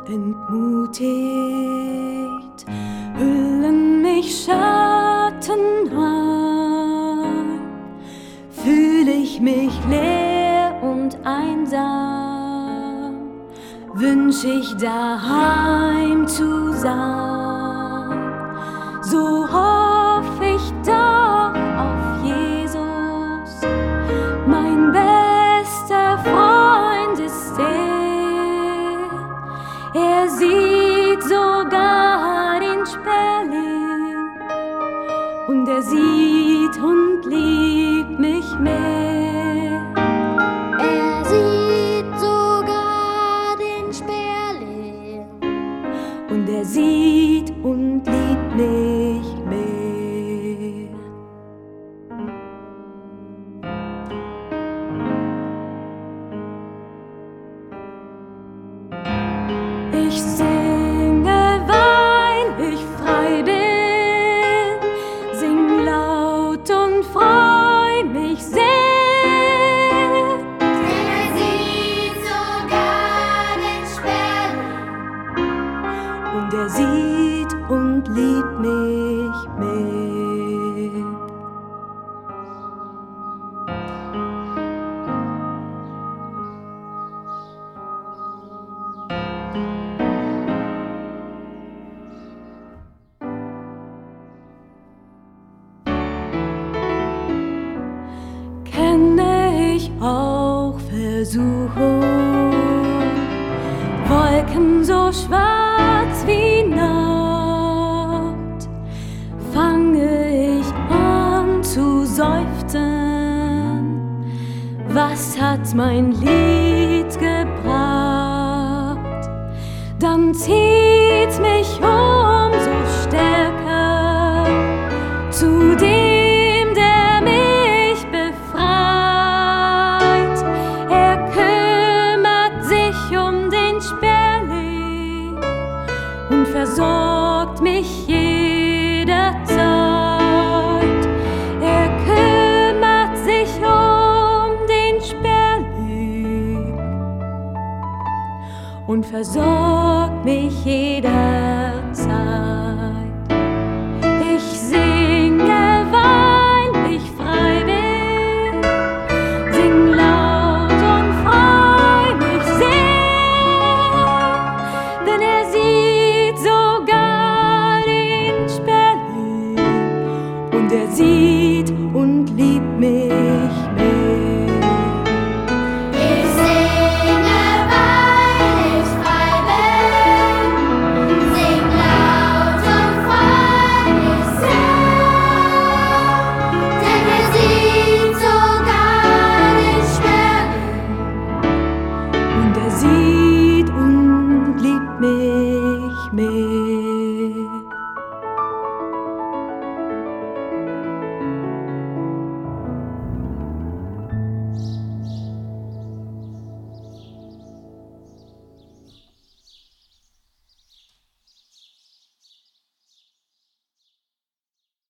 Entmutigt hüllen mich Schatten ein, fühl ich mich leer und einsam, wünsch ich daheim zu sein, so hoff ich doch auf Jesus, mein bester Freund ist er sieht sogar den Sperling und er sieht und liebt mich mehr. Er sieht sogar den Sperling und er sieht und liebt mich mehr. Ich singe, weil ich frei bin, sing laut und freu mich sehr. Denn er sieht sogar den Sperling Und er sieht und liebt mich mehr. Kenne ich auch Versuchung, Wolken so schwarz wie Nacht, fange ich an zu seufzen, was hat mein Lied gebracht? Dann zieht mich umso stärker zu dem, der mich befreit. Er kümmert sich um den Sperling und versorgt mich jederzeit. Er kümmert sich um den Sperling und versorgt mich jederzeit.